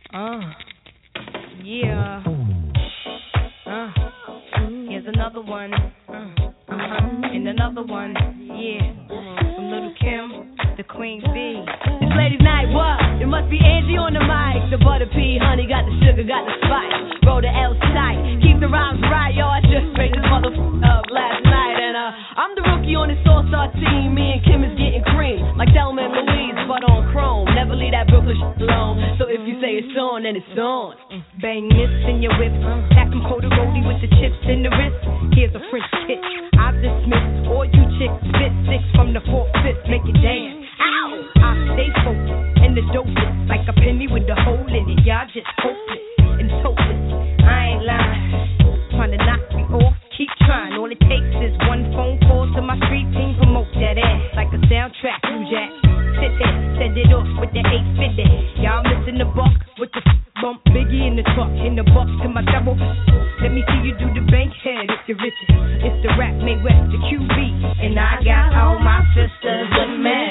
Uh, yeah. Uh, here's another one. And another one. Yeah. From Little Kim, the Queen Bee. It's ladies' night, what? It must be Angie on the mic. The butter pea, honey, got the sugar, got the spice. Roll the L tight. Keep the rhymes right, yo. I just made this motherfucker up last night. And I'm the rookie on this all-star team. Me and Kim is getting cream. Like Thelma and Louise, but on chrome. Never leave that Brooklyn shit alone. So if you say it's on, then it's on. Bang this in your whip. Pack them cold roadie with the chips in the wrist. Here's a French kick. I've dismissed all you chicks. Spit six from the fourth, fifth. Make it dance. Ow! I stay focused. And the dope is like a penny with a hole in it. Y'all just hopeless and hopeless. I ain't lying. Trying to knock me off. Keep trying. All it takes is one phone call to my street team. Promote that ass like a soundtrack. You jack. Sit there. Send it off with the 850. Y'all missing the buck with the bump. Biggie in the truck. In the buck to my double. Let me see you do the bank head if you're rich. It's the rap made west, the QB. And I got all my sisters with me.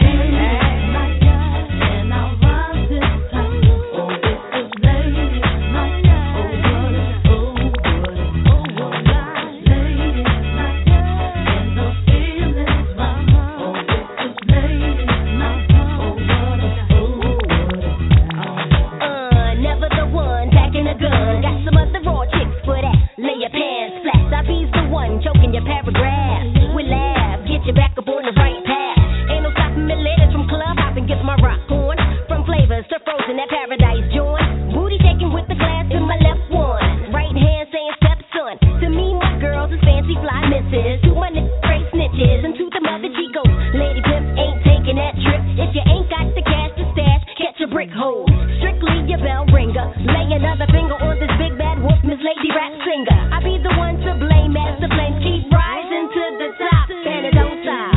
Choking your paragraph. We laugh, get you back up on the right path. Ain't no stopping me later from club hopping, get my rock on. From flavors to frozen, that paradise joint. Booty shaking with the glass in my left one. Right hand saying stepson. To me, my girls is fancy fly misses. To my niggas, straight snitches. And to the mother Chicos, lady pimps ain't taking that trip. If you ain't got the cash to stash, catch a brick hole. Strictly your bell ringer. Lay another finger on this big bad wolf, Miss Lady Rap Singer. I be the one to blame as the flames keep rising to the top, and it don't stop.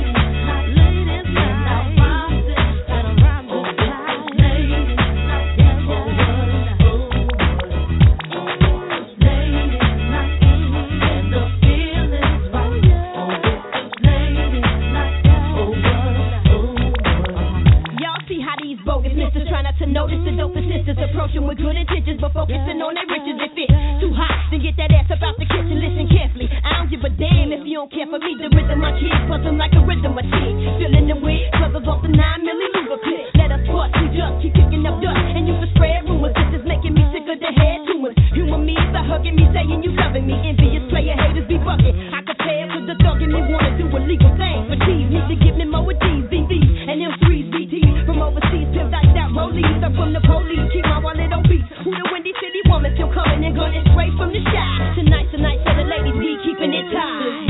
To notice the dope sisters approaching with good intentions, but focusing on their riches. If it's too hot, then get that ass about the kitchen. Listen carefully. I don't give a damn if you don't care for me. The rhythm I keep, plus I'm like a rhythm I teach. Filling the wig, covers off the 9 milli lubricant. Let us part, we just keep kicking up dust, and you can spread rumors. This is making me sick of the head tumors. Humor me by hugging me, saying you loving me. Envious player haters be bucking. I compare with the thug and me wanna do illegal things, but these need to give me more with these BBs and them threes BTs from overseas. Pimp like that rollies. I'm from the police, keep my wallet on beat. Who the Windy City woman still coming and gunning straight from the shop. Tonight, so the ladies be keeping it tight.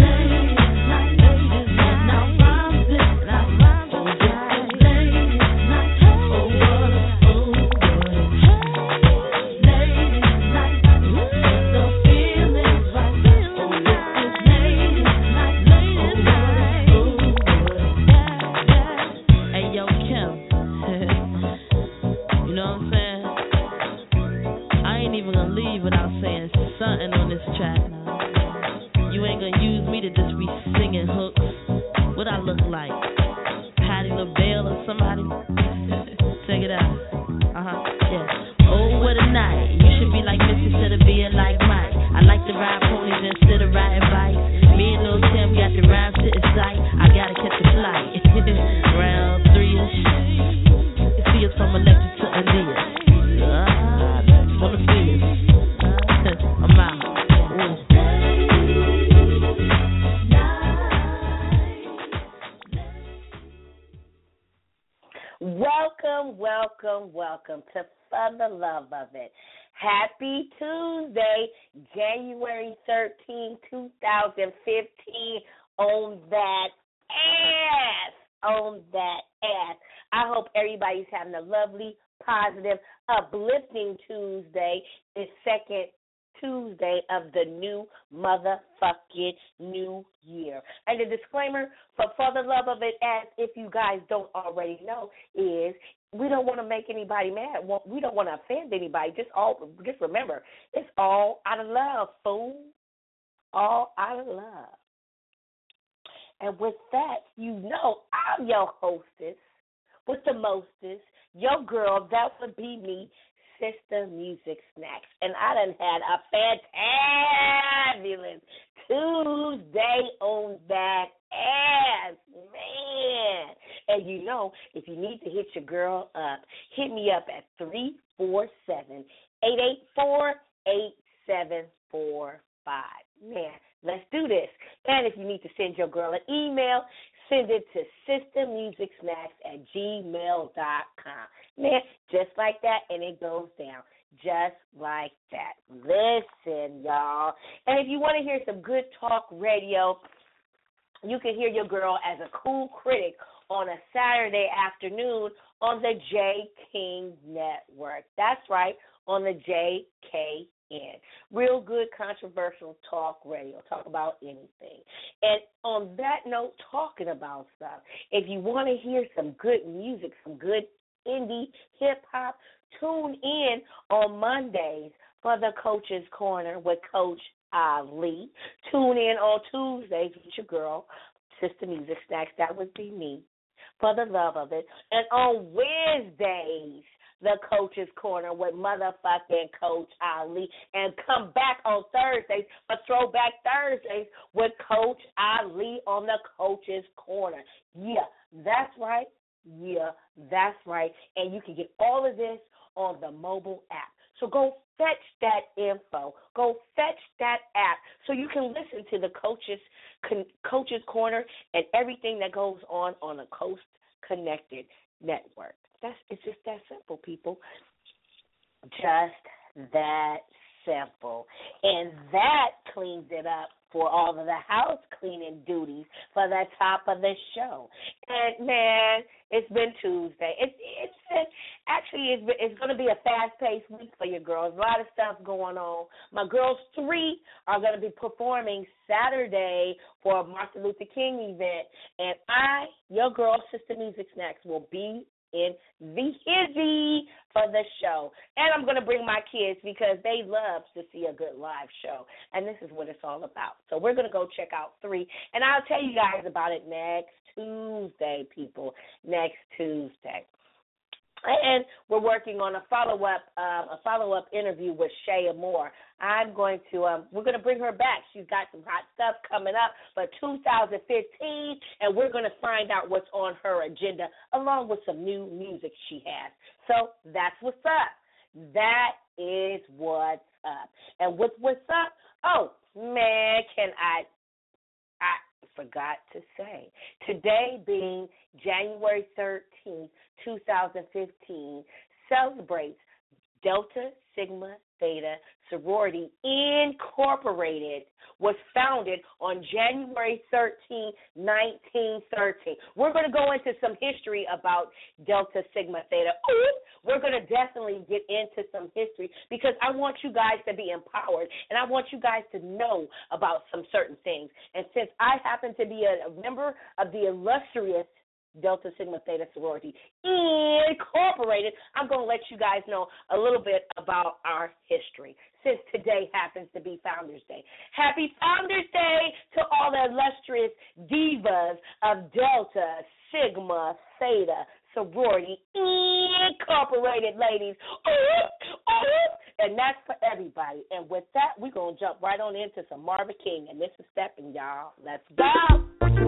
Something on this track now. You ain't gonna use me to just be singing hooks. What I look like? Patti LaBelle or somebody? Check it out. Yeah. Oh, what a night. You should be like Missy instead of being like Mike. I like to ride ponies instead of riding bikes. Me and Lil Tim got the rhymes to sight. I gotta catch a flight. Round 3-ish. You see us from Electric to Aaliyah. For the fears. I'm out. Welcome to For the Love of It. Happy Tuesday, January 13, 2015, on that ass. I hope everybody's having a lovely, positive, uplifting Tuesday, this second Tuesday of the new motherfucking new year. And the disclaimer for the love of it, as if you guys don't already know, is we don't want to make anybody mad. We don't want to offend anybody. Just remember, it's all out of love, fool. All out of love. And with that, you know I'm your hostess with the mostest, your girl, that would be me, Sister Music Snacks. And I done had a fantabulous Tuesday on that ass, man. And you know, if you need to hit your girl up, hit me up at 347-884-8745. Man, let's do this. And if you need to send your girl an email, send it to sistermusicsnacks@gmail.com. Man, just like that, and it goes down. Just like that. Listen, y'all. And if you want to hear some good talk radio, you can hear your girl as a cool critic on a Saturday afternoon on the J. King Network. That's right, on the JKN. Real good controversial talk radio. Talk about anything. And on that note, talking about stuff, if you want to hear some good music, some good indie hip-hop, tune in on Mondays for the Coach's Corner with Coach Ali. Tune in on Tuesdays with your girl, Sister Music Snacks. That would be me, for the love of it. And on Wednesdays, the Coach's Corner with motherfucking Coach Ali. And come back on Thursdays for Throwback Thursdays with Coach Ali on the Coach's Corner. Yeah, that's right. Yeah, that's right. And you can get all of this on the mobile app. So go fetch that info. Go fetch that app so you can listen to the Coach's Corner and everything that goes on the Coast Connected Network. It's just that simple, people. Just that simple. And that cleans it up for all of the house cleaning duties for the top of the show. And, man, it's been Tuesday. It's going to be a fast-paced week for your girls. A lot of stuff going on. My girls 3 are going to be performing Saturday for a Martin Luther King event. And I, your girl, Sister Music Snacks, will be in the hizzy for the show. And I'm going to bring my kids because they love to see a good live show. And this is what it's all about. So we're going to go check out 3. And I'll tell you guys about it next Tuesday, people. Next Tuesday. And we're working on a follow-up interview with Shea Moore. We're going to bring her back. She's got some hot stuff coming up for 2015, and we're going to find out what's on her agenda, along with some new music she has. So that's what's up. That is what's up. And what's up? Oh, man, I forgot to say. Today being January 13th, 2015, celebrates Delta Sigma Theta Sorority Incorporated. Was founded on January 13, 1913. We're going to go into some history about Delta Sigma Theta. We're going to definitely get into some history because I want you guys to be empowered and I want you guys to know about some certain things. And since I happen to be a member of the illustrious Delta Sigma Theta Sorority Incorporated, I'm going to let you guys know a little bit about our history, since today happens to be Founders Day. Happy Founders Day to all the illustrious divas of Delta Sigma Theta Sorority Incorporated, ladies. And that's for everybody. And with that, we're going to jump right on into some Marvin King. And this is Steppin', y'all. Let's go.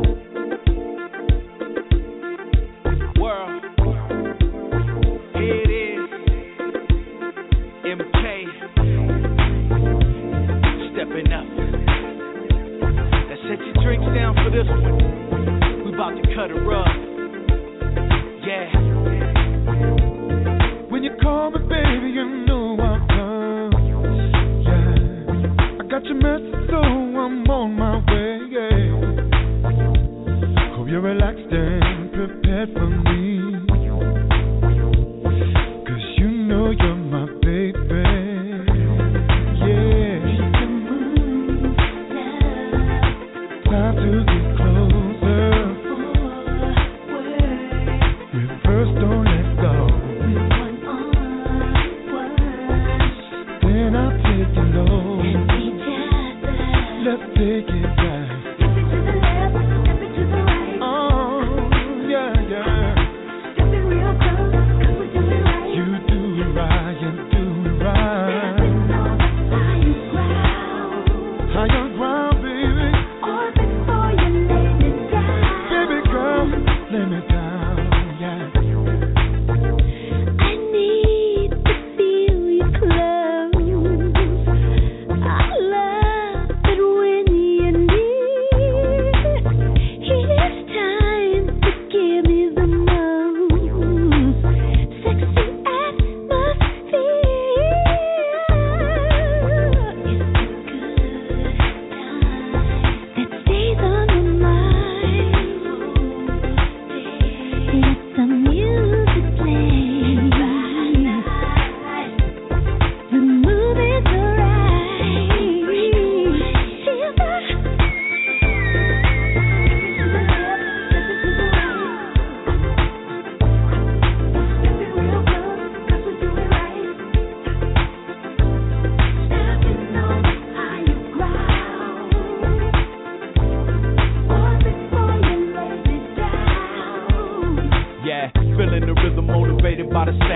World, here it is, MK, stepping up. Now set your drinks down for this one. We about to cut a rug. Yeah. When you call me, baby, you know I'll come. Yeah. I got your message, so I'm on my way. Yeah. Hope you're relaxed and prepared for me.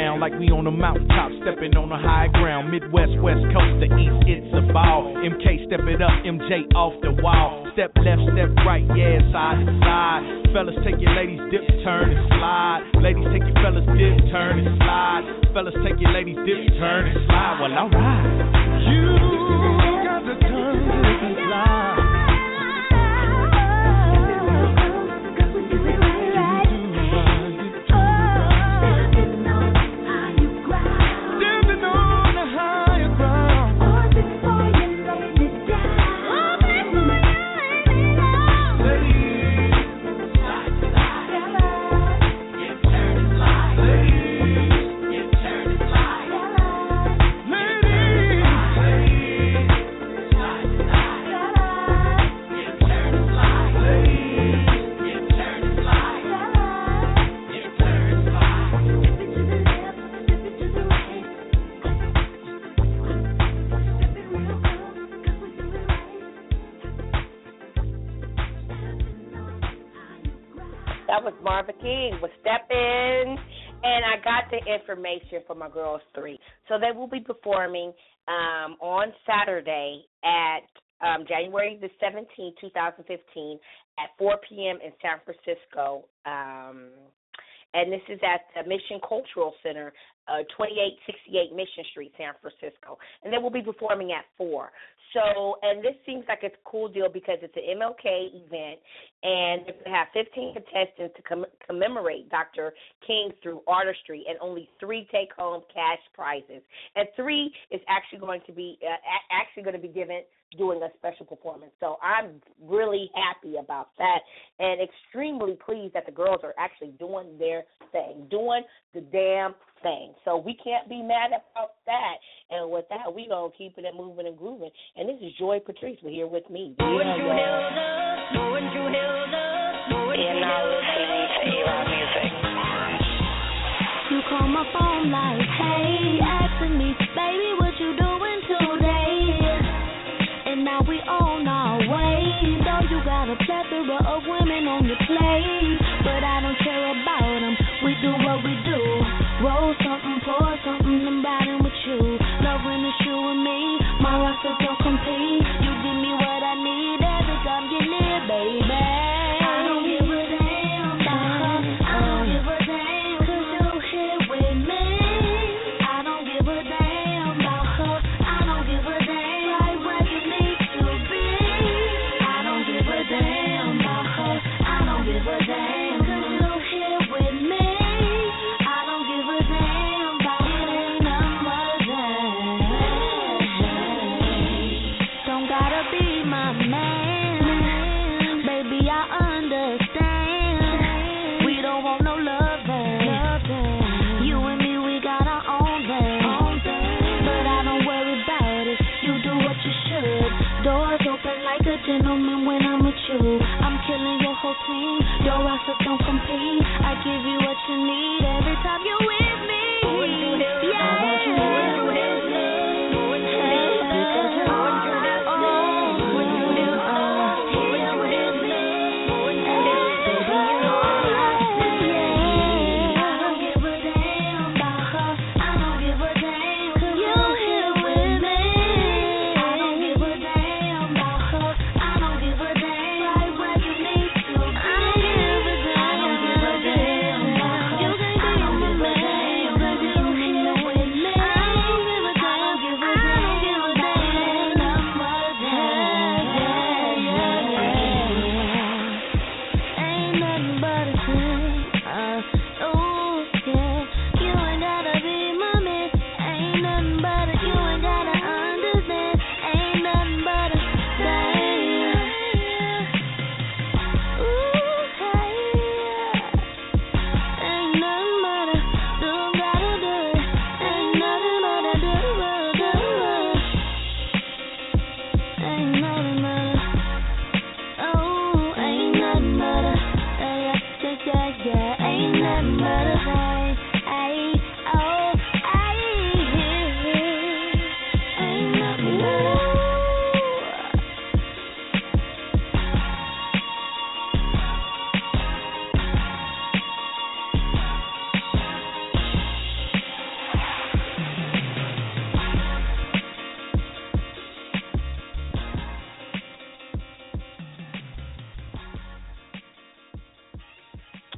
sound like we on the mountaintop, stepping on the high ground. Midwest, West Coast, the East, it's a ball. MK, step it up, MJ off the wall. Step left, step right, yeah, side to side. Fellas, take your ladies, dip, turn, and slide. Ladies, take your fellas, dip, turn, and slide. Fellas, take your ladies, dip, turn, and slide. Well, alright. You got the turn, dip, and slide. That was Marvin King with Step In, and I got the information for my girls 3. So they will be performing on Saturday at January the 17th, 2015 at 4 p.m. in San Francisco. And this is at the Mission Cultural Center, 2868 Mission Street, San Francisco. And they will be performing at 4. So, and this seems like it's a cool deal because it's an MLK event, and they're going to have 15 contestants to commemorate Dr. King through artistry, and only 3 take-home cash prizes. And 3 is actually going to be given doing a special performance. So I'm really happy about that and extremely pleased that the girls are actually doing their thing, doing the damn thing. So we can't be mad about that. And with that, we going to keep it moving and grooving. And this is Joy Patrice here with me. You're now listening to A-Rod Music. You call my phone like, hey, asking me, baby, what you doing today? And now we on our way. Though you got a plethora of women on your plate, but I don't care about them. We do what we do. Roll something, pour something, I'm riding with you. Love when it's you and me. My roster don't compete. You give me what I need every time you're near, baby. I don't give a damn about her. I don't give a damn 'cause you're here with me. I don't give a damn about her. I don't give a damn right where you need to be. I don't give a damn about her. I don't give a damn 'cause you're here with me. I don't give a damn about any number don't gotta be my man, baby, I understand. We don't want no loving. You and me, we got our own thing. But I don't worry about it. You do what you should. Doors open like a gentleman when I'm with you. I'm killing your whole team. Your roster don't compete. I give you what you need every time you're with me.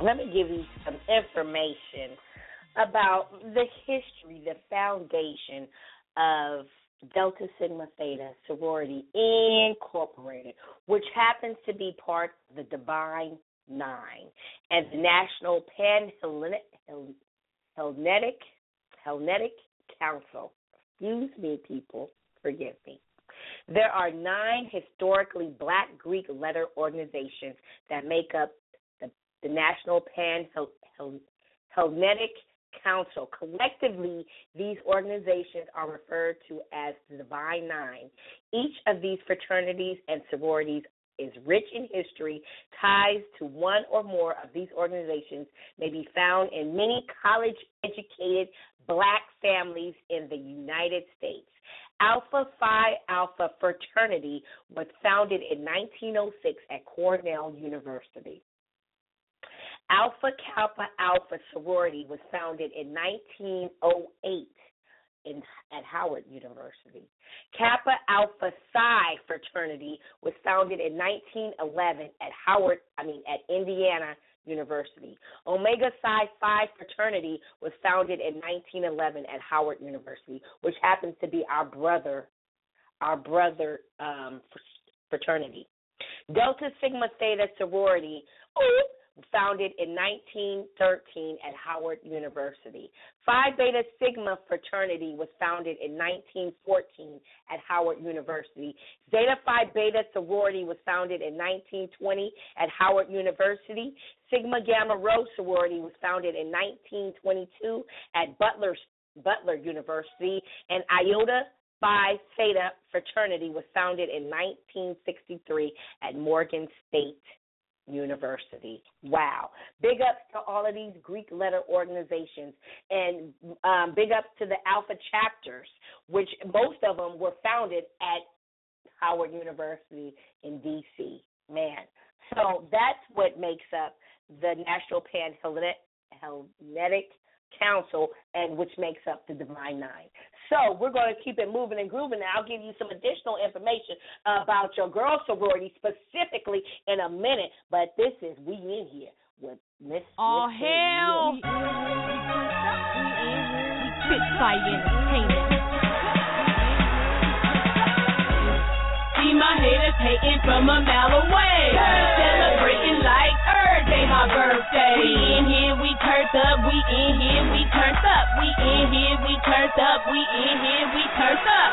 let me give you some information about the history, the foundation of Delta Sigma Theta Sorority Incorporated, which happens to be part of the Divine Nine and the National Pan-Hellenic Council. Excuse me, people. Forgive me. There are 9 historically Black Greek letter organizations that make up the National Pan-Hellenic Council. Collectively, these organizations are referred to as the Divine Nine. Each of these fraternities and sororities is rich in history. Ties to one or more of these organizations may be found in many college-educated Black families in the United States. Alpha Phi Alpha fraternity was founded in 1906 at Cornell University. Alpha Kappa Alpha sorority was founded in 1908 at Howard University. Kappa Alpha Psi fraternity was founded in 1911 at Indiana University. Omega Psi Phi fraternity was founded in 1911 at Howard University, which happens to be our brother fraternity. Delta Sigma Theta sorority, founded in 1913 at Howard University. Phi Beta Sigma fraternity was founded in 1914 at Howard University. Zeta Phi Beta sorority was founded in 1920 at Howard University. Sigma Gamma Rho sorority was founded in 1922 at Butler University, and Iota Phi Theta fraternity was founded in 1963 at Morgan State University. Wow. Big ups to all of these Greek letter organizations, and big ups to the Alpha chapters, which most of them were founded at Howard University in D.C. Man. So that's what makes up the National Pan-Hellenic Council, and which makes up the Divine Nine. So we're going to keep it moving and grooving. Now I'll give you some additional information about your girl sorority specifically in a minute, but this is We In Here with Miss hell! Spitfire Entertainment. See my haters hating from a mile away, celebrating like day my birthday. We in here, we turned up. We in here, we turned up. We in here, we turned up. We in here, we turned up.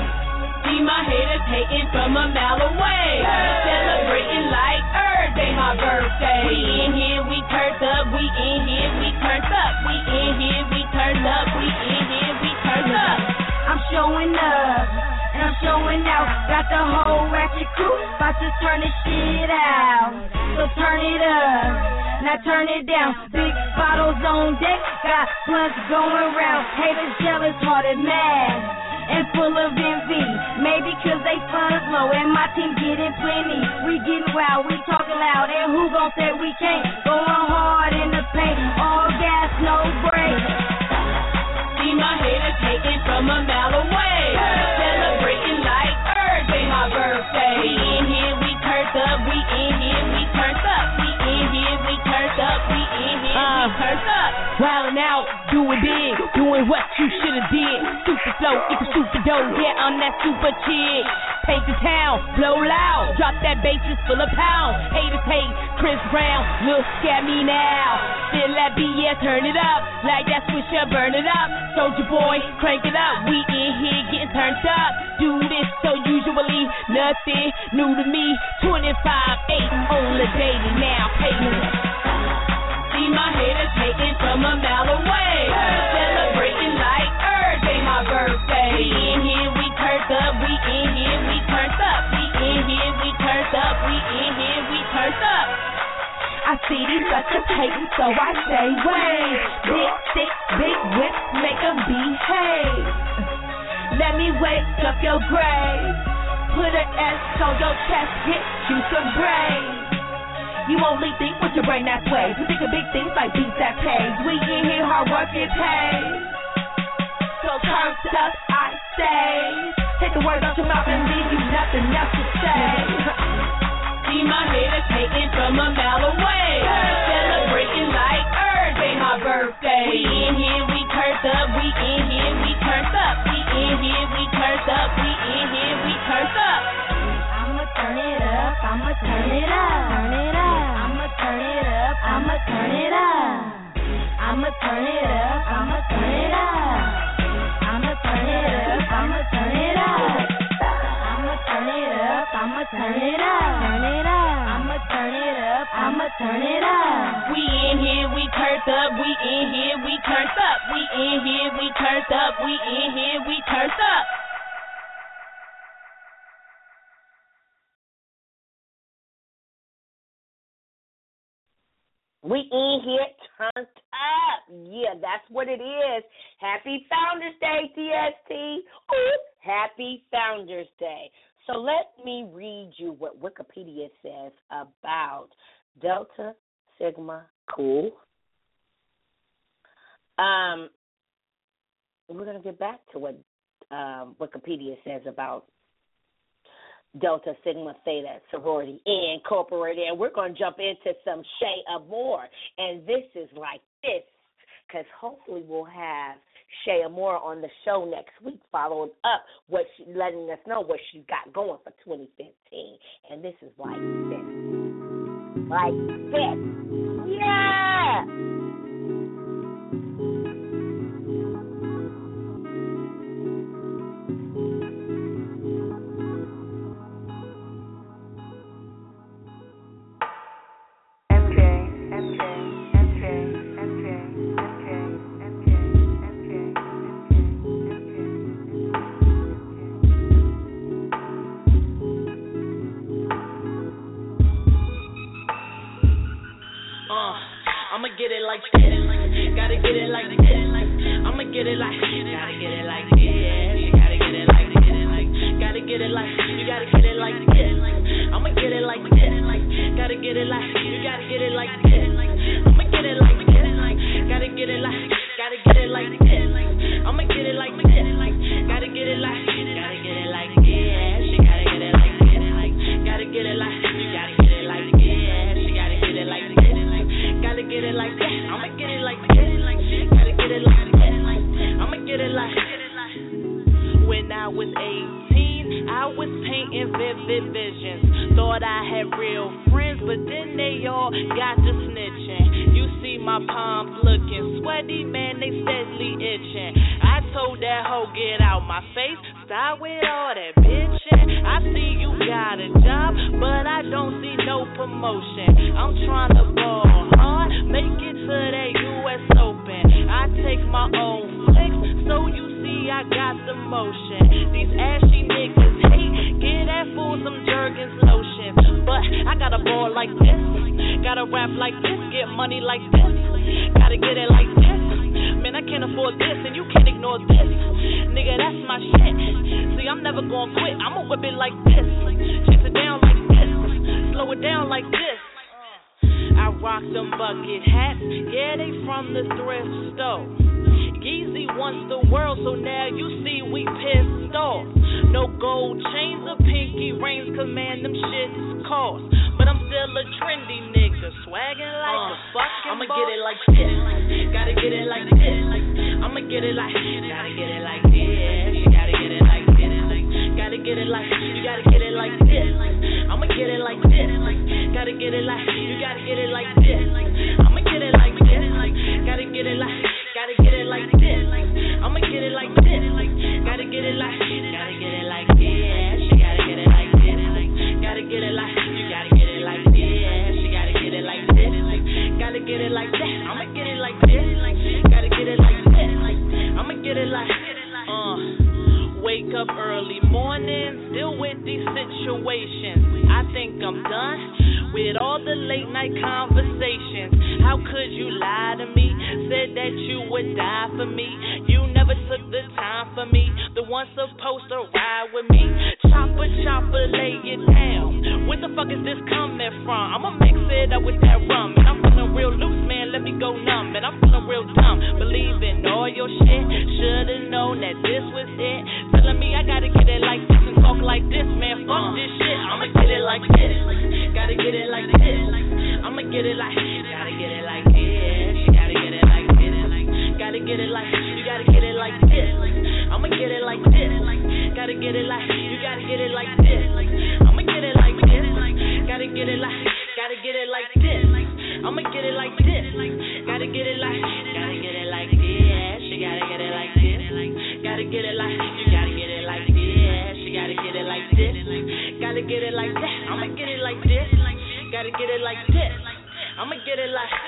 See my haters hating from a mile away, celebrating like day my birthday. We in here, we turned up. We in here, we turned up. We in here, we turned up. We in here, we turned up. I'm showing up and I'm showing out. Got the whole ratchet crew about to turn this shit out. So turn it up, now turn it down. Big bottles on deck, got blunts going round. Haters jealous, hearted, mad, and full of envy. Maybe cause they funds low and my team getting plenty. We getting wild, we talking loud, and who gon' say we can't? Going hard in the paint, all gas, no brakes. See my haters hating from a mile away, celebrating like day my birthday. We in here, we turned up. We in here, we turned up. We in here, we turned up. We in here, we turned up. Wildin' out, doing big, doing what you shoulda did. Super flow, equal super dope, yeah, I'm that super chick. Paint the town, blow loud, drop that bass, it's full of pound. Haters hate, Chris Brown, look at me now. Feel that BS, turn it up, like that swisher, burn it up. Soldier boy, crank it up, we in here getting turned up. Do this so usually, nothing new to me. 25-8 on the daily now, paying. See my haters hating from a mile away, celebrating like day my birthday. We in here, we turned up. We in here, we turned up. We in here, we turned up. We in here, we turned up. I see these suckers hating, so I say, wait. Big sticks, big whips, make them behave. Let me wake up your grave. Put an S on your chest, hit you some brains. You only think with your brain, that's way. You think of big things like beats that pays. We in here, hard work it pays. So turn up, I say. Take the words out your mouth and leave you nothing else to say. See my haters hating from a mile away, celebrating breaking like Day my birthday. We in here, we turned up. We in here, we turned up. We in here, we turned up. We in here, we turned up. I'ma turn it up. I'ma turn it up. Turn it up. I'ma turn it up. I'ma turn it up. I'ma turn it up. I'ma turn it up. I'ma turn it up. I'ma turn it up. I'ma turn it up. I'ma turn it up. Turn it up. I'ma turn it up. I'ma turn it up. We in here, we turned up. We in here, we turned up. We in here, we turned up. We in here, we turned up. We in here turned up. Yeah, that's what it is. Happy Founders Day, TST. Ooh, happy Founders Day. So let me read you what Wikipedia says about Delta Sigma Cool. We're going to get back to what Wikipedia says about Delta Sigma Theta Sorority Incorporated, and we're going to jump into some Shay Amore, and this is like this, because hopefully we'll have Shay Amore on the show next week, following up letting us know what she got going for 2015, and this is like this, yeah. I'ma get it like this. Gotta get it like this. I'ma get it like. Gotta get it like this. You gotta get it like this. Gotta get it like. You gotta get it like this. I'ma get it like this. Gotta get it like. You gotta get it like this. I'ma get it like this. Gotta get it like. Gotta get it like this. I'ma get it like this. Gotta get it like. Gotta get it like this. She gotta get it like this. Gotta get it like. You gotta get it like this. She gotta get it like this. Gotta get it like that. I'ma get it like this. Gotta get it like that. I'ma get it like. When I was 18, I was painting vivid visions. Thought I had real friends, but then they all got to snitching. You see my palms looking sweaty, man, they steadily itching. I told that hoe, get out my face. Stop with all that bitching. I see you got a job, but I don't see no promotion. I'm trying to ball hard, make it to that US Open. I take my own flicks, so you see I got the motion. These ashy niggas hate, get that fool some Jergens lotion. But I gotta ball like this, gotta rap like this, get money like this, gotta get it like this. Man, I can't afford this, and you can't ignore this. Nigga, that's my shit. See, I'm never gonna quit, I'ma whip it like this. Chase it down like this, slow it down like this. I rock them bucket hats, yeah, they from the thrift store. Yeezy wants the world, so now you see we pissed off. No gold chains or pinky rings, cause man, them shits cost. But I'm still a trendy nigga, swagging like a fucking I'ma boss. Get it like this, gotta get it like this. I'ma get it like, gotta get it like this. You gotta get it like this, gotta get it like, you gotta get it like this. I'ma get it like this, gotta get it like, you gotta get it like this. I'ma get it like this, gotta get it like, gotta get it like this. I'ma get it like this, gotta get it like, gotta get it like this. She gotta get it like this, gotta get it like, you gotta get it like this. She gotta get it like this, gotta get it like that. I'ma get it like this, gotta get it like this. I'ma get it like, wake up early morning, still with these situations. I think I'm done with all the late night conversations. How could you lie to me? Said that you would die for me. You never took the time for me. The one supposed to ride with me. Chopper, chopper, lay it down. Where the fuck is this coming from? I'ma mix it up with that rum. And I'm feeling real loose, man, let me go numb. And I'm feeling real dumb, believing all your shit. Should've known that this was it. Telling me I gotta get it like this and talk like this, man, fuck this shit. I'ma get it like this, gotta get it like this. I'ma get it like, gotta get it like this. get it like, you gotta get it like this. I'ma get it like this. Gotta get it like this. I'ma get it like this. Gotta get it like this. You gotta get it like this. Gotta get it like, you gotta get it like this. You gotta get it like this. Gotta get it like that. I'ma get it like this. Gotta get it like this. I'ma get it like.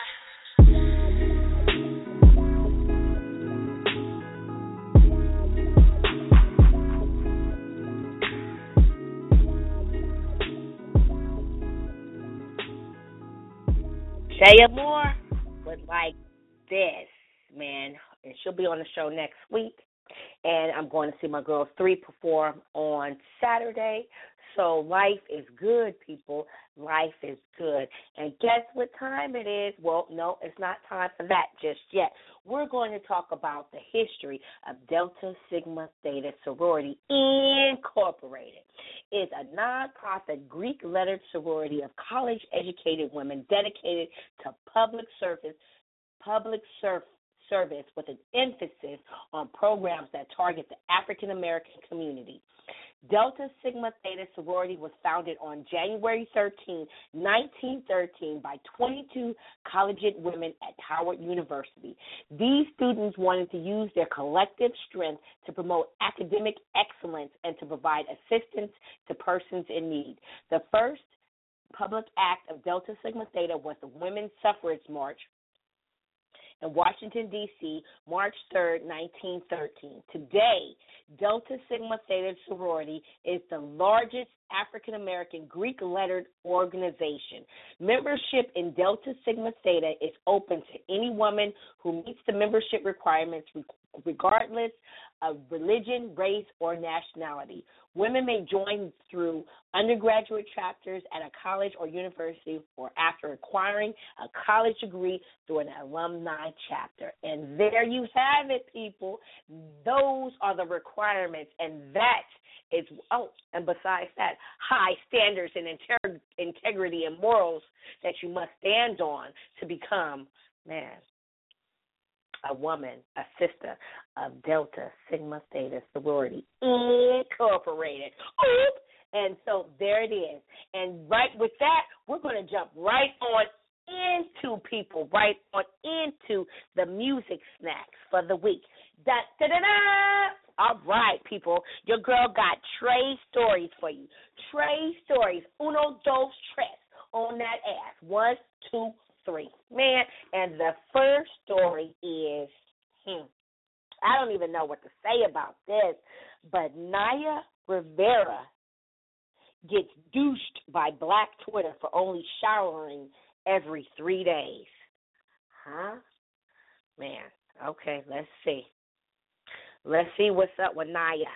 Shaya Moore was like this, man. And she'll be on the show next week. And I'm going to see my girls 3 perform on Saturday. So life is good, people. Life is good. And guess what time it is? Well, no, it's not time for that just yet. We're going to talk about the history of Delta Sigma Theta Sorority Incorporated. It's a nonprofit Greek-lettered sorority of college-educated women dedicated to public service with an emphasis on programs that target the African American community. Delta Sigma Theta sorority was founded on January 13, 1913 by 22 collegiate women at Howard University. These students wanted to use their collective strength to promote academic excellence and to provide assistance to persons in need. The first public act of Delta Sigma Theta was the Women's Suffrage March in Washington, D.C., March 3, 1913. Today, Delta Sigma Theta sorority is the largest African-American Greek-lettered organization. Membership in Delta Sigma Theta is open to any woman who meets the membership requirements regardless of religion, race, or nationality. Women may join through undergraduate chapters at a college or university or after acquiring a college degree through an alumni chapter. And there you have it, people. Those are the requirements, and that is, and besides that, high standards and integrity and morals that you must stand on to become, a woman, a sister of Delta Sigma Theta Sorority Incorporated. And so there it is. And right with that, we're going to jump right on into the music snacks for the week. All right, people. Your girl got Trey stories for you. Trey stories. Uno, dos, tres. On that ass. 1, 2, 3. Man, and the first story is, I don't even know what to say about this, but Naya Rivera gets douched by Black Twitter for only showering every 3 days. Huh? Man, okay, let's see. Let's see what's up with Naya.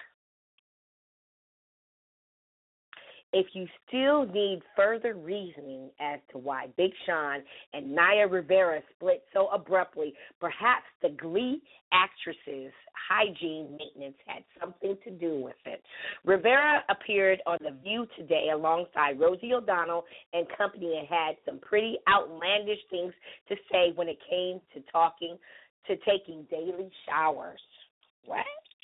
If you still need further reasoning as to why Big Sean and Naya Rivera split so abruptly, perhaps the Glee actress's hygiene maintenance had something to do with it. Rivera appeared on The View today alongside Rosie O'Donnell and company and had some pretty outlandish things to say when it came to taking daily showers. What?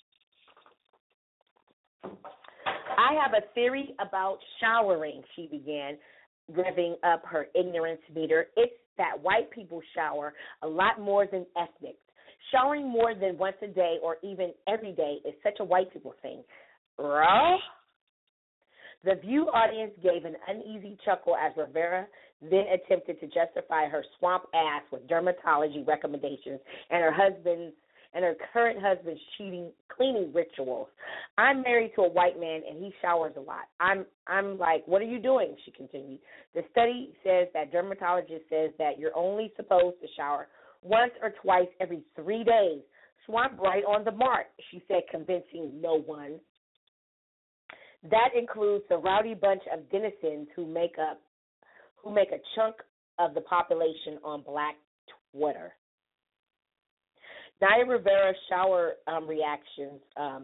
I have a theory about showering, she began, revving up her ignorance meter. It's that white people shower a lot more than ethnics. Showering more than once a day or even every day is such a white people thing. Right? The View audience gave an uneasy chuckle as Rivera then attempted to justify her swamp ass with dermatology recommendations and her current husband's cleaning rituals. I'm married to a white man, and he showers a lot. I'm like, what are you doing? She continued. The study says that dermatologist says that you're only supposed to shower once or twice every 3 days. Swamp right on the mark, she said, convincing no one. That includes the rowdy bunch of denizens who make a chunk of the population on Black Twitter. Naya Rivera's shower reactions,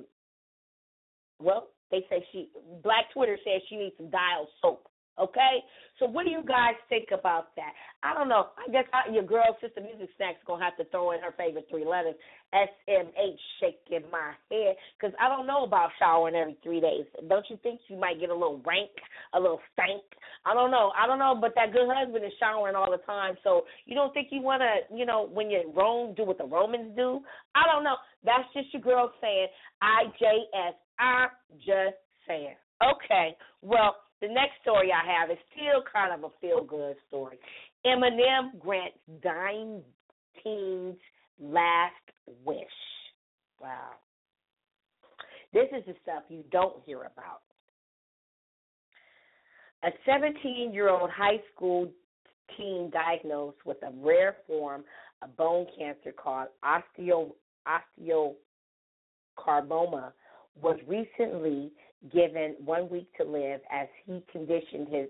they say Black Twitter says she needs some Dial soap, okay? So what do you guys think about that? I don't know. I guess your girl, Sister Music Snack's going to have to throw in her favorite 3 letters, SMH, shaking my head because I don't know about showering every 3 days. Don't you think you might get a little rank, a little stank? I don't know, but that good husband is showering all the time. So you don't think you want to, when you're in Rome, do what the Romans do? I don't know. That's just your girl saying IJS. I'm just saying. Okay, well, the next story I have is still kind of a feel-good story. Eminem grants dying teen's last wish. Wow. This is the stuff you don't hear about. A 17-year-old high school teen diagnosed with a rare form of bone cancer called osteosarcoma was recently given 1 week to live as his condition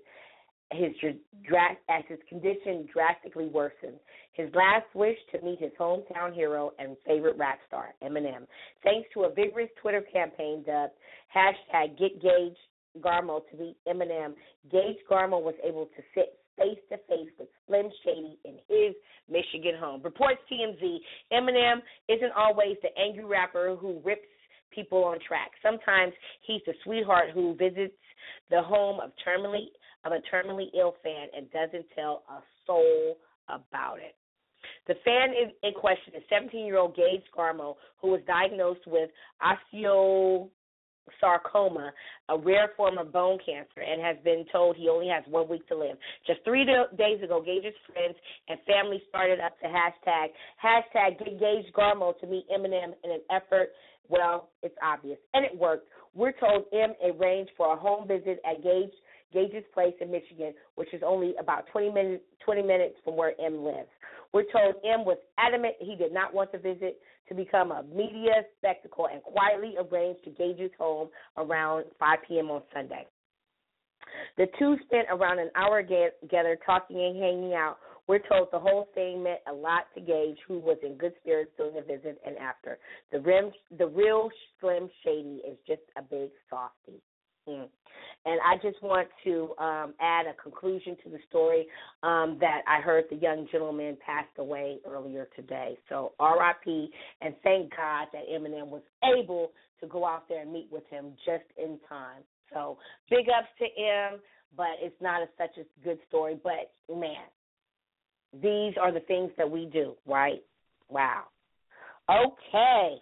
drastically worsened. His last wish to meet his hometown hero and favorite rap star, Eminem. Thanks to a vigorous Twitter campaign dubbed #GetGageGarmo to meet Eminem, Gage Garmo was able to sit face-to-face with Slim Shady in his Michigan home. Reports TMZ, Eminem isn't always the angry rapper who rips people on track. Sometimes he's the sweetheart who visits the home of a terminally ill fan and doesn't tell a soul about it. The fan in question is 17-year-old Gage Garmo, who was diagnosed with osteosarcoma, a rare form of bone cancer, and has been told he only has 1 week to live. Just 3 days ago, Gage's friends and family started up the hashtag Get Gage Garmo to meet Eminem in an effort. Well, it's obvious, and it worked. We're told M arranged for a home visit at Gage's place in Michigan, which is only about 20 minutes from where M lives. We're told M was adamant he did not want the visit to become a media spectacle and quietly arranged to Gage's home around 5 p.m. on Sunday. The two spent around an hour together talking and hanging out. We're told the whole thing meant a lot to Gage, who was in good spirits during the visit and after. The real Slim Shady is just a big softie. And I just want to add a conclusion to the story that I heard the young gentleman passed away earlier today. So R.I.P. and thank God that Eminem was able to go out there and meet with him just in time. So big ups to him, but it's not such a good story. But, man, these are the things that we do, right? Wow. Okay.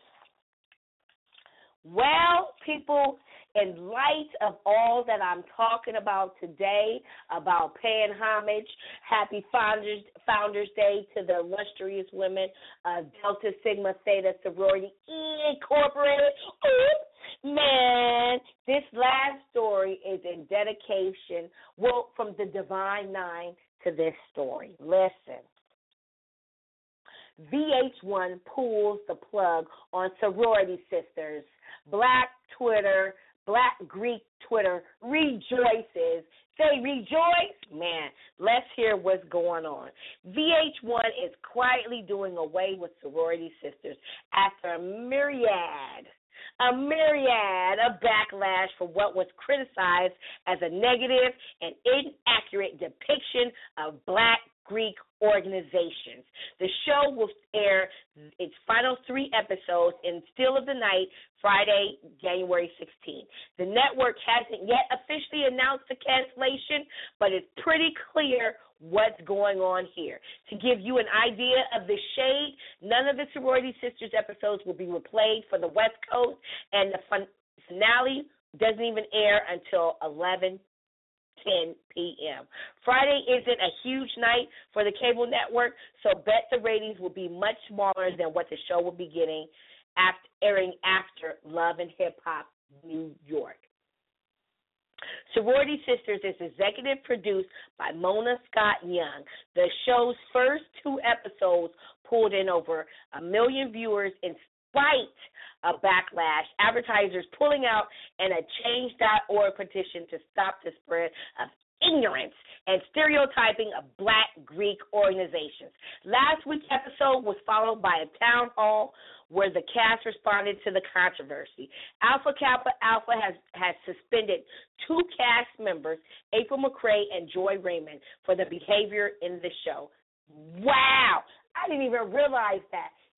Well, people, in light of all that I'm talking about today, about paying homage, happy Founders Day to the illustrious women of Delta Sigma Theta Sorority Incorporated. Man, this last story is in dedication, from the Divine Nine to this story. Listen. VH1 pulls the plug on sorority sisters. Black Greek Twitter rejoices. Say rejoice? Man, let's hear what's going on. VH1 is quietly doing away with sorority sisters after a myriad of backlash for what was criticized as a negative and inaccurate depiction of Black Greek organizations. The show will air its final 3 episodes in Still of the Night, Friday, January 16th. The network hasn't yet officially announced the cancellation, but it's pretty clear what's going on here. To give you an idea of the shade, none of the Sorority Sisters episodes will be replayed for the West Coast, and the finale doesn't even air until 11:10 p.m. Friday isn't a huge night for the cable network, so bet the ratings will be much smaller than what the show will be getting airing after Love and Hip Hop New York. Sorority Sisters is executive produced by Mona Scott Young. The show's first 2 episodes pulled in over 1 million viewers in spite of backlash, advertisers pulling out, and a Change.org petition to stop the spread of ignorance and stereotyping of Black Greek organizations. Last week's episode was followed by a town hall where the cast responded to the controversy. Alpha Kappa Alpha has suspended 2 cast members, April McRae and Joy Raymond, for the behavior in the show. Wow! I didn't even realize that.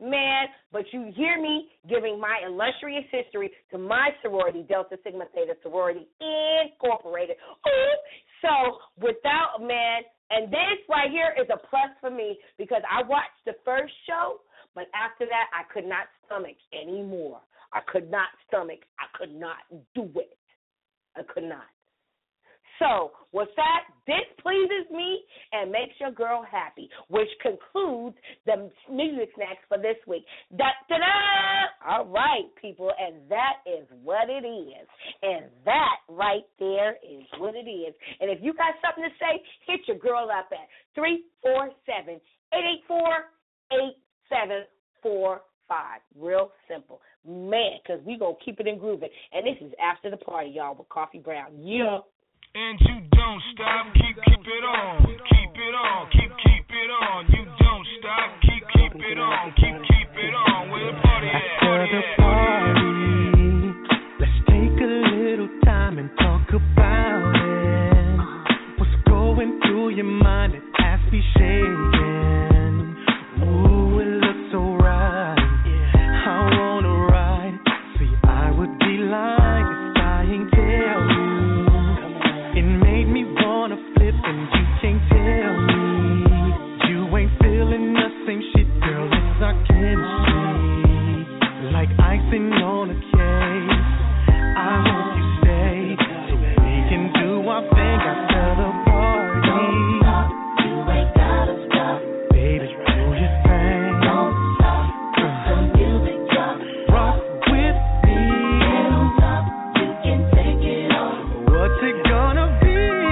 man, but you hear me giving my illustrious history to my sorority, Delta Sigma Theta Sorority Incorporated. Ooh. So without, man, and this right here is a plus for me because I watched the first show, but after that I could not stomach anymore. I could not do it. I could not. So, with that, this pleases me and makes your girl happy, which concludes the music snacks for this week. Da-da-da! All right, people, and that is what it is. And that right there is what it is. And if you got something to say, hit your girl up at 347-884-8745. Real simple. Man, because we going to keep it in grooving. And this is After the Party, y'all, with Coffee Brown. Yeah. And you don't stop, keep it on, keep it on, keep it on. You don't stop, keep it on, keep it on. Where the party at? After the party, let's take a little time and talk about it. What's going through your mind? It has me shaking. Ooh, it looks so right. I wanna ride. See, I would be lying if I ain't tell you. It made me wanna flip and you can't tell me. You ain't feeling the same shit, girl, it's our chemistry. Like icing on a cake. I hope you stay so we can do our thing after the party. You ain't gotta stop. Baby, do your thing. Don't stop. The music drop. Rock with me. Don't stop. You can take it on. What's it gonna be?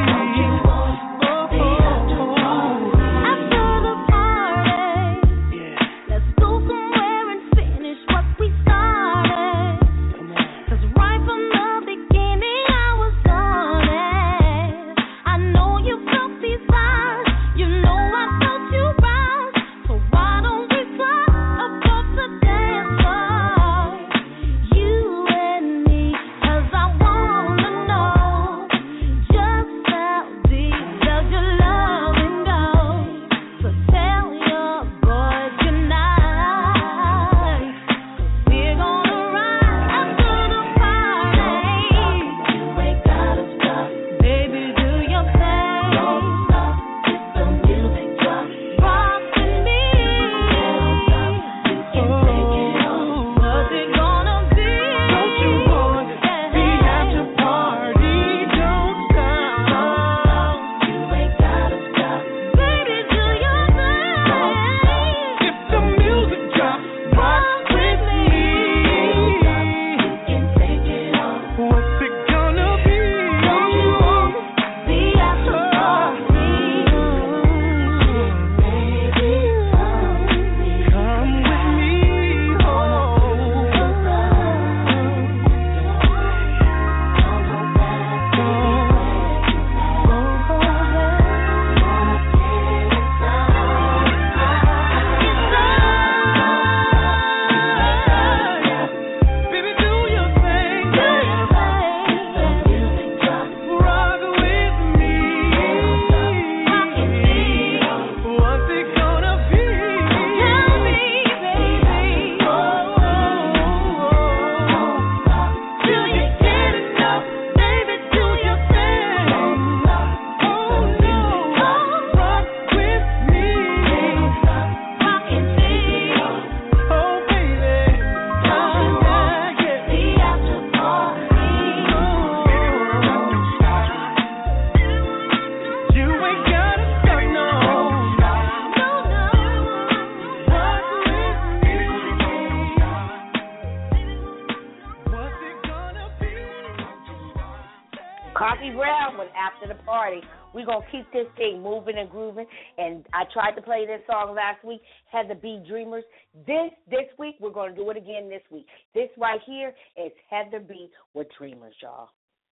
Coffee Brown with After the Party. We're going to keep this thing moving and grooving. And I tried to play this song last week, Heather B. Dreamers. This week, we're going to do it again this week. This right here is Heather B. with Dreamers, y'all.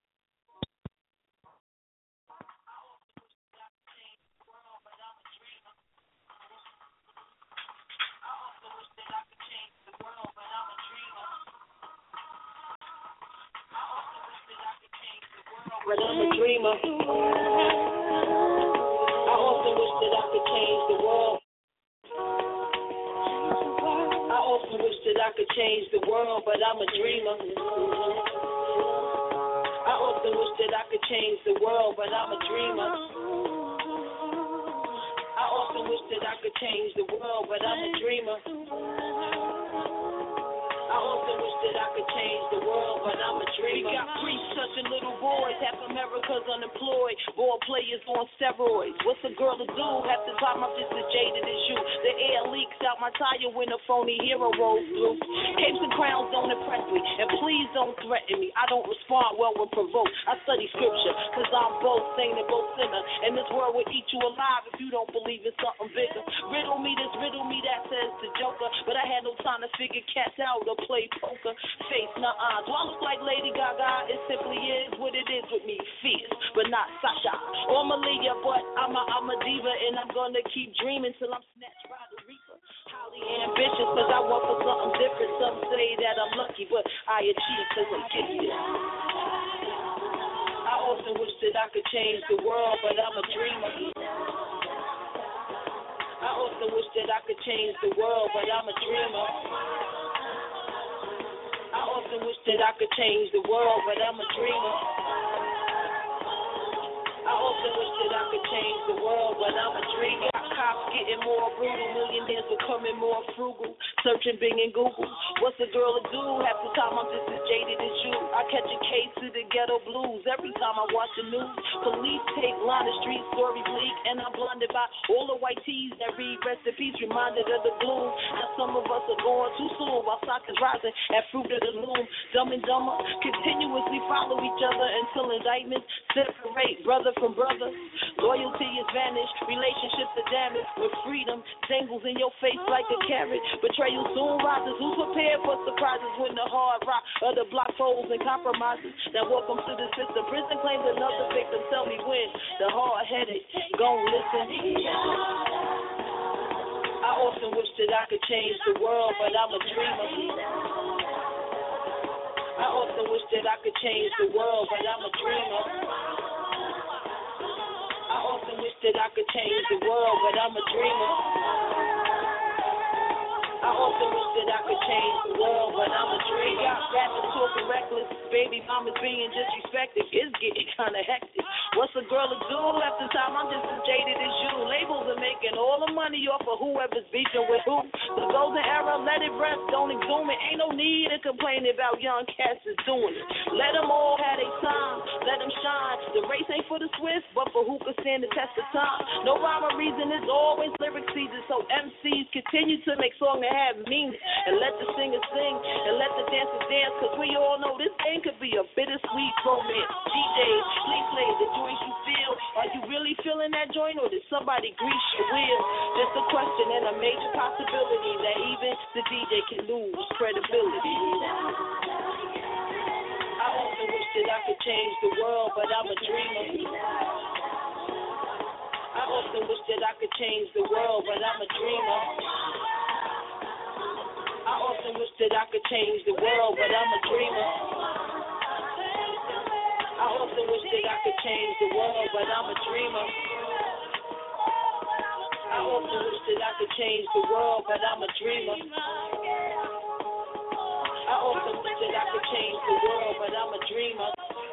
But I'm a dreamer. I also wish that I could change the world. I often wish that I could change the world, but I'm a dreamer. I often wish that I could change the world, but I'm a dreamer. I often wish that I could change the world, but I'm a dreamer. I often wish that I could change the world, but I'm a dreamer. We got priests touching little boys, half America's unemployed, ball players on steroids. What's a girl to do? Half the time I'm just as jaded as you. The air leaks out my tire when a phony hero rolls through. Capes and crowns don't impress me, and please don't threaten me. I don't respond well when provoked. I study scripture, cause I'm both saint and both sinner. And this world will eat you alive if you don't believe in something bigger. Riddle me this, riddle me that, says the Joker. But I had no time to figure cats out or play poker. Face, nuh-uh. Do I look like Lady Gaga? It simply is what it is with me. Fierce, but not Sasha or Malia. But I'm a diva, and I'm gonna keep dreaming till I'm snatched by the reaper. Highly ambitious, cause I want for something different. Some say that I'm lucky, but I achieve cause I'm gifted. I often wish that I could change the world, but I'm a dreamer. I often wish that I could change the world, but I'm a dreamer. I often wish that I could change the world, but I'm a dreamer. I often wish that I could change the world, but I'm a dreamer. Cops getting more brutal, millionaires becoming more frugal, searching Bing and Google. What's a girl to do? Half the time I'm just as jaded as you. I catch a case of the ghetto blues every time I watch the news. Police take line the street, story bleak, and I'm blinded by all the white tees that read recipes, reminded of the gloom. Now some of us are going too soon while stock is rising at fruit of the loom. Dumb and dumber continuously follow each other until indictments separate brother from brother. Loyalty is vanished, relationships are damaged. With freedom dangles in your face like a carrot. Betrayal soon rises. Who's prepared for surprises when the hard rock of the block folds and compromises? Now welcome to the system. Prison claims another victim. Tell me when the hard-headed gon' listen. I often wish that I could change the world, but I'm a dreamer. I often wish that I could change the world, but I'm a dreamer. I often wish that I could change the world, but I'm a dreamer. I often wish that I could change the world, but I'm a dreamer. Rapping, talking reckless, baby mamas being disrespected. It's getting kinda hectic. What's a girl to do? Half the time I'm just as jaded as you. Labels are making all the money off of whoever's beefing with who. The golden era, let it rest, don't exhume it. Ain't no need to complain about young cats is doing it. Let them all have their time, let them shine. The race ain't for the swift, but for who can stand the test of time. No rhyme or reason, it's always lyric season. So MCs continue to make songs that have meaning. And let the singers sing, and let the dancers dance. Cause we all know this game could be a bittersweet romance. DJs, please play the joints you feel. Are you really feeling that joint, or did somebody grease your wheel? Just a question and a major possibility that even the DJ can lose credibility. I often wish that I could change the world, but I'm a dreamer. I often wish that I could change the world, but I'm a dreamer. I often wish that I could change the world, but I'm a dreamer. I often wish that I could change the world, but I'm a dreamer. I often wish that I could change the world, but I'm a dreamer. I often wish that I could change the world, but I'm a dreamer.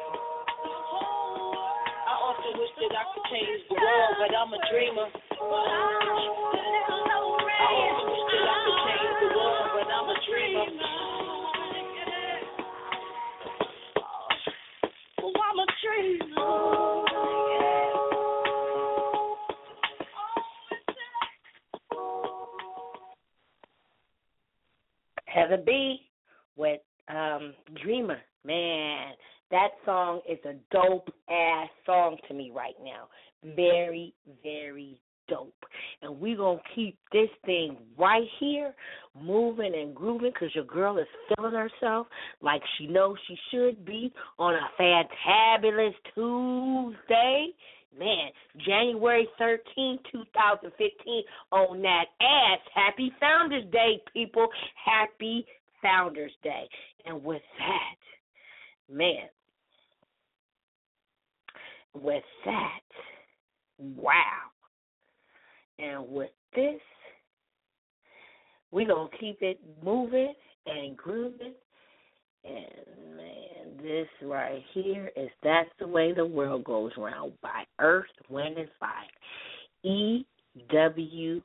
I often wish that I could change the world, but I'm a dreamer. I often wish that I could change the world, but I'm a dreamer. Oh, I'm a dreamer. Heather B with Dreamer. Man, that song is a dope-ass song to me right now. Very, very dope. And we're going to keep this thing right here moving and grooving because your girl is feeling herself like she knows she should be on a fantabulous Tuesday. Man, January 13, 2015 on that ass. Happy Founders Day, people. Happy Founders Day. And with that, man, with that, wow. And with this, We're going to keep it moving and grooving. And, man, this right here is That's the Way the World Goes Round by Earth, Wind, and Fire. EWF.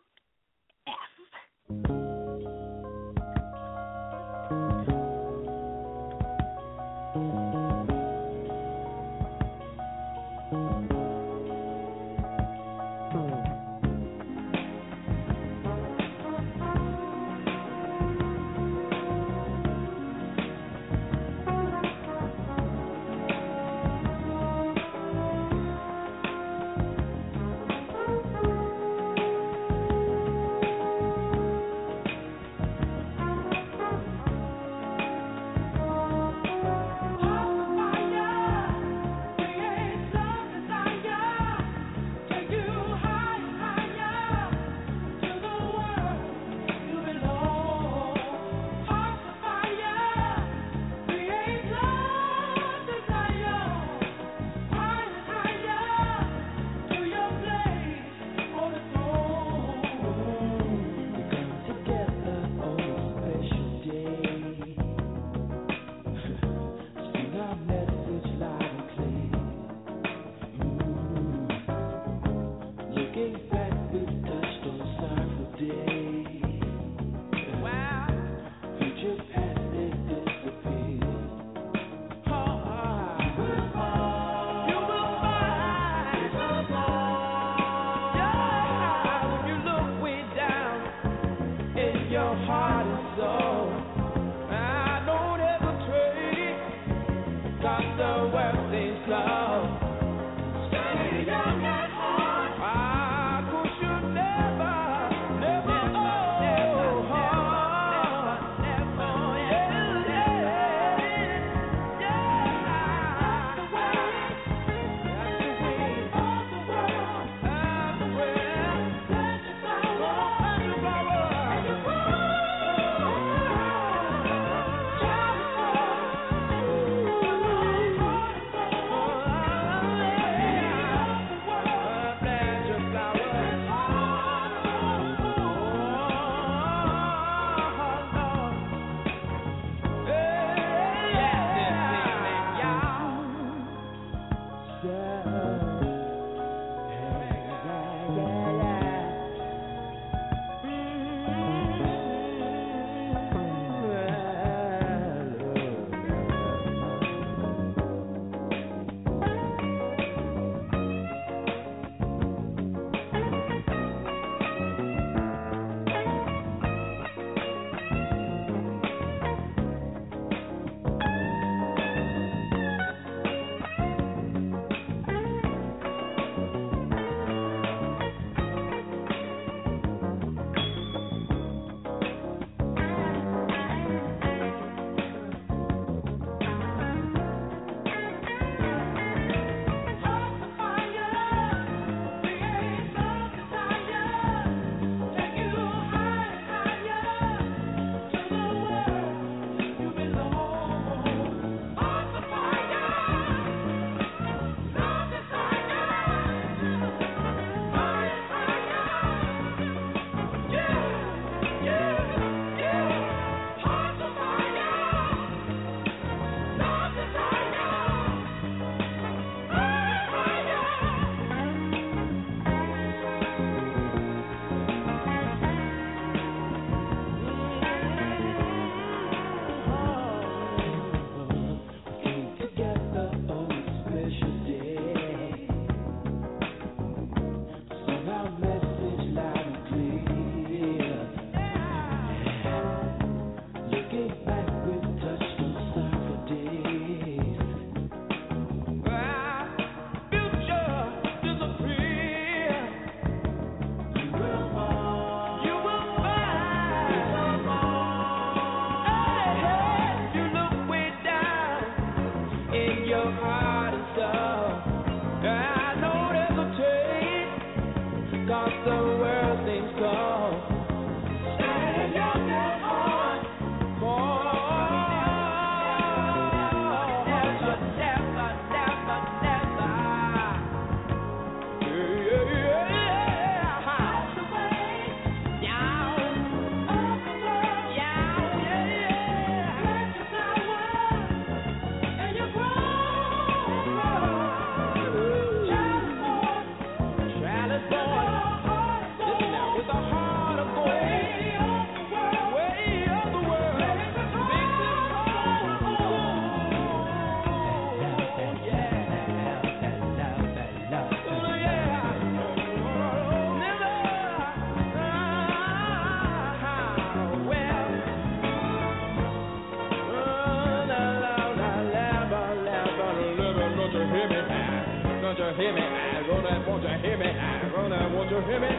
you hear me? Roland, won't you hear me? Roland, won't you hear me?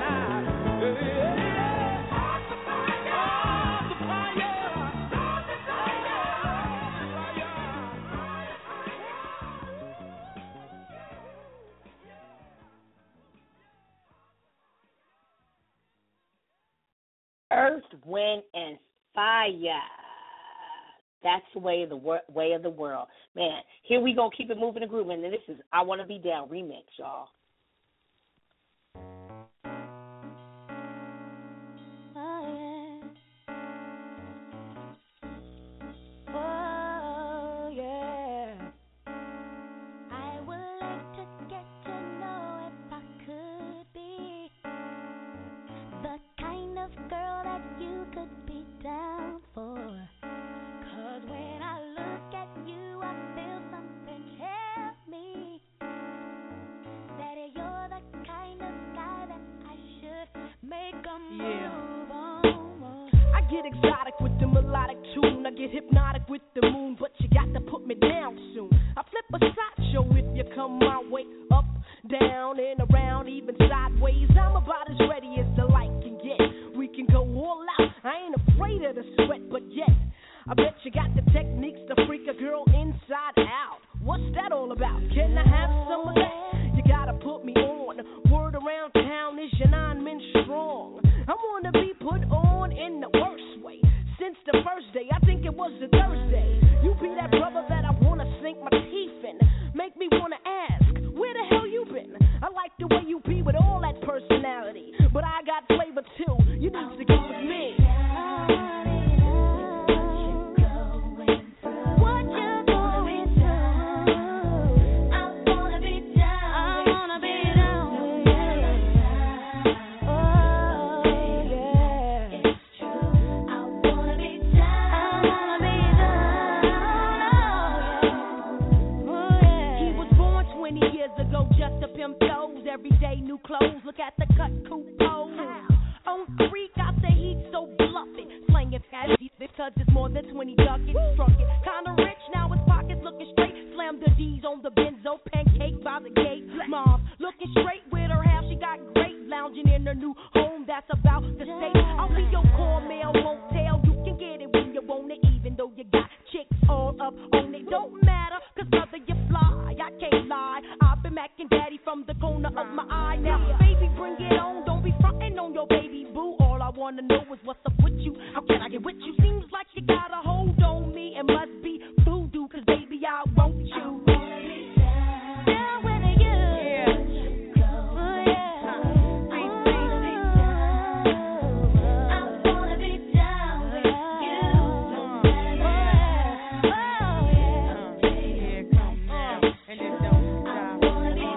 Earth, Wind, and Fire. That's the way of the world. Man, here we go. Keep it moving and grooving. And this is I Want to Be Down remix, y'all. Hypnotic with the moon, but you got to put me down soon. I flip a sideshow if you come my way, up, down, and around, even sideways. I'm about as ready as the light can get. We can go all out. I ain't afraid of the sweat, but yet I bet you got the techniques to freak a girl inside out. What's that all about? Can I have some of that? You gotta put me on. Word around town is your 9 men strong. I wanna be put on in the worst way. Since the first day, I think it was a Thursday. You be that brother that I wanna sink my teeth in. Make me wanna ask, where the hell you been? I like the way you be with all that personality, but I got flavor too. You need to go with me. Everyday new clothes, look at the cut, cool pose. On freak, I say he's so bluffing. Slanging fast, this touch is more than 20 ducats. Struck it, kinda rich, now his pockets looking straight. Slam the D's on the benzo, pancake by the gate. Mom, looking straight with her half, she got great. Lounging in her new home, that's about to stay. I'll be your core mail, won't tell. You can get it when you want it, even though you got chicks all up on it. Don't matter, cause brother, you fly, I can't lie. I've been macking daddy from the corner of my eye. Now, baby, bring it on, don't be frontin' on your baby boo. All I wanna know is what's up with you. How can I get with you? Seems like you got a hold on me. It must be voodoo, cause baby, I want you. Down with you. Yeah. Oh, yeah. I wanna be down with you. Oh, yeah. Here come now, and it don't stop. I wanna be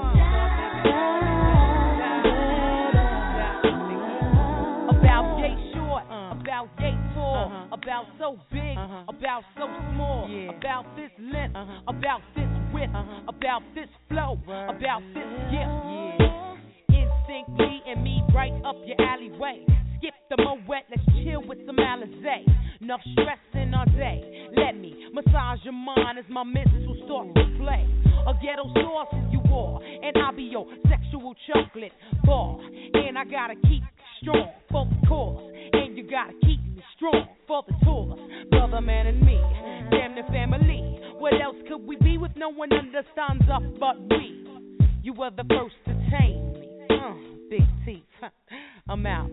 about day short, about day tall, about so big, about so small, about this length, about this width, about this flow, about this gift. Instinct me and me right up your alleyway. Skip the Moet, let's chill with some Alizé. Enough stressing all day. Let me massage your mind as my missile starts to play. A ghetto sauce you are, and I'll be your sexual chocolate bar. And I gotta keep strong for the cause, and you gotta keep me strong for the tours. Brother, man, and me, damn the family. What else could we be with no one understands us but we? You were the first to tame me. Big teeth. I'm out.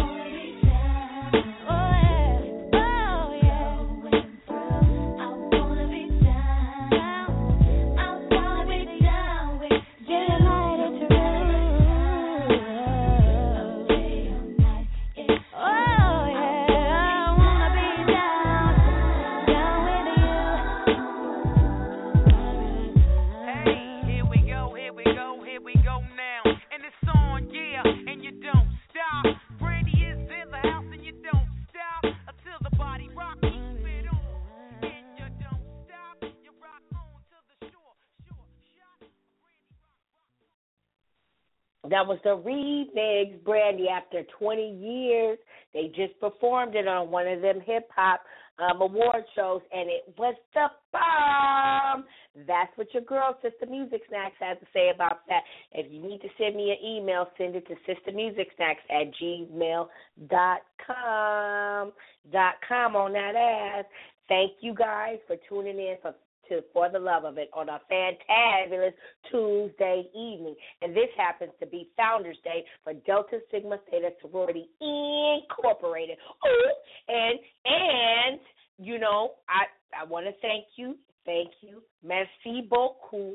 That was the remix, Brandy, after 20 years. They just performed it on one of them hip-hop award shows, and it was the bomb. That's what your girl, Sister Music Snacks, has to say about that. If you need to send me an email, send it to sistermusicsnacks@gmail.com on that ass. Thank you guys for tuning in for the love of it on a fantabulous Tuesday evening. And this happens to be Founders Day for Delta Sigma Theta Sorority Incorporated. Oh, and you know, I want to thank you. Thank you. Merci beaucoup.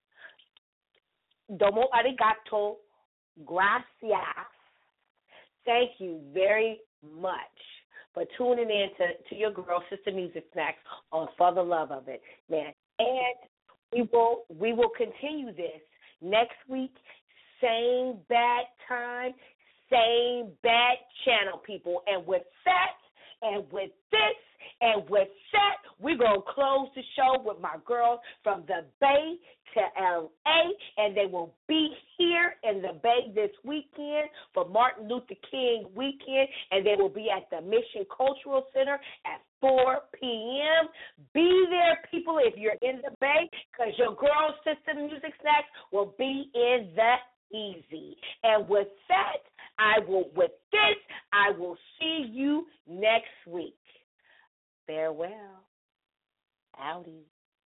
Domo arigato. Gracias. Thank you very much for tuning in to your girl, Sister Music Snacks, on For the Love of It, man. And we will continue this next week, same bad time, same bad channel, people. And with that, and with this, and with that, we're going to close the show with my girls from the Bay to L.A., and they will be here in the Bay this weekend for Martin Luther King weekend, and they will be at the Mission Cultural Center at 4 p.m. Be there, people, if you're in the Bay, because your girl, Sister Music Snacks, will be in the Easy. And with that, I will see you next week. Farewell. Howdy.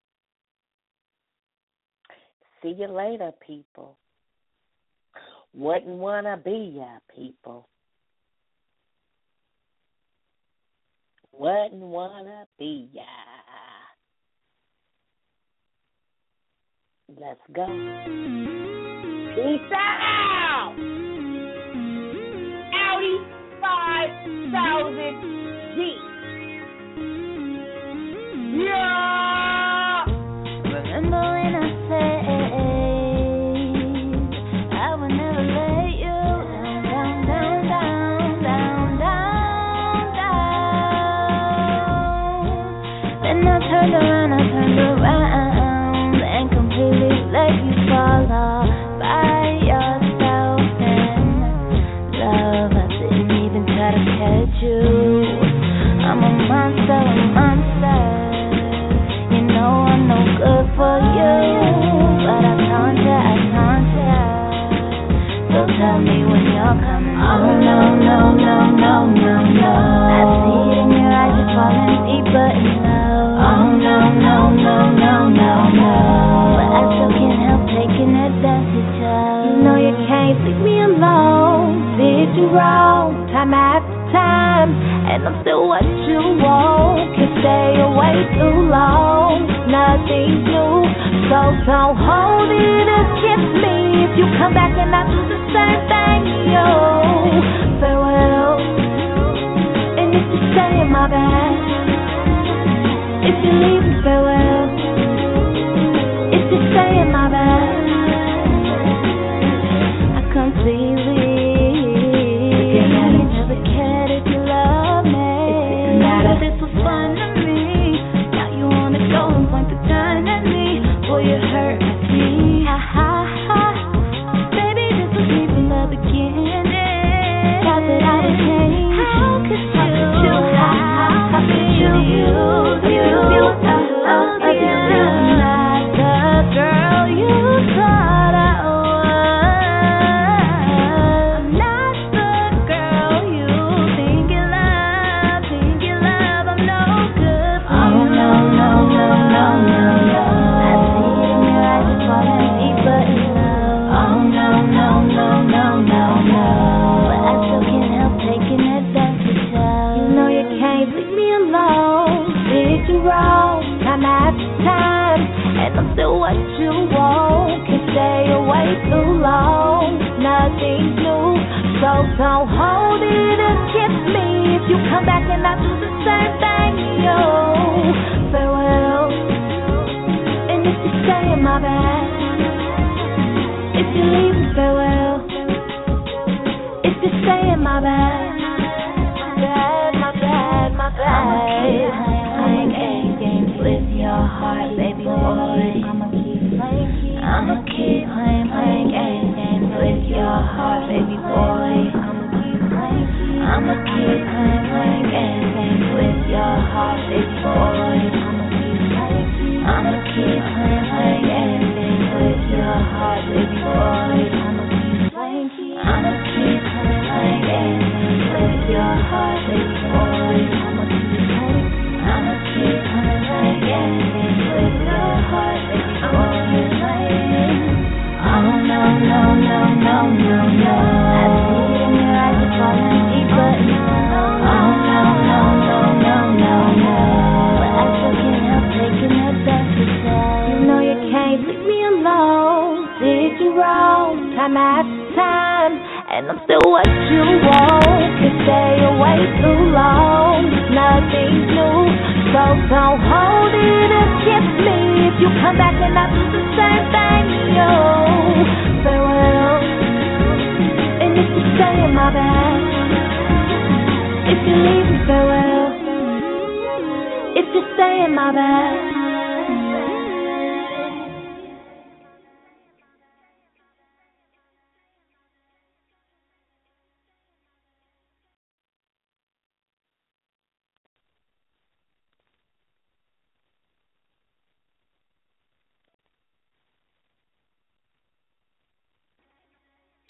See you later, people. Wouldn't want to be ya, people. Wouldn't want to be ya. Let's go. Peace out. Audi 5000 G. Yeah. Remember when I said I would never let you down, down, down, down, down, down. Then I turned around and completely let you fall off by yourself. And love, I didn't even try to catch you. I'm a monster, You know I'm no good for you, but I taunt ya. So tell me when you're coming. Oh no, no, no, no, no, no. I see it in your eyes, you're falling deeper in love. Oh no, no, no, no, no, no. But I still can't help taking advantage of. You know you can't leave me alone. Did you wrong time after time? And I'm still what you want. Can't stay away too long. Nothing's new, so don't hold it against me. If you come back and I do the same thing, yo, farewell. And if you stay in my bed, if you leave me, farewell. If you stay in my bed, I completely forget I never cared if you love me. This was fun to me. Now you wanna go and point the gun at me. Boy, you hurt me. Ha ha ha. Baby, this was me from the beginning. Thought that I would change. How could you? How could you? Not the girl you thought I was. I'm not the girl you think you love. I'm no good for you. Oh no, no, no, no, no, no. I see it in your eyes, you're falling deeper in love. Oh no, no, no, no, no, no. But I still can't help taking advantage of. You know you can't leave me alone. Did you wrong time after time? And I'm still what you want. Can't stay away too long. Nothing's new, so don't hold it against me. If you come back and I do the same thing, yo, farewell. And if you stay in my bed, if you leave me, farewell. If you stay in my bed, my bed. Playing games with your heart, baby boy. I'ma keep playing games with your heart, baby boy. I'ma keep playing games with your heart, baby boy. I'ma keep keep playing games with your heart, baby boy. I'ma keep playing games with your heart, baby boy. I'ma keep playing games with your heart, baby boy. Oh no, no, no, no, no, no. I see it in your eyes, you're falling deeper. Oh no, no, no, no, no, no. But I still can't help taking it back to say, you know you can't leave me alone. Did you wrong time after time, and I'm still what you want. Could stay away too long, nothing's new. So don't hold it against me. If you come back and I do the same thing, yo, farewell. And if you stay in my bed, if you leave me, farewell. If you stay in my bed.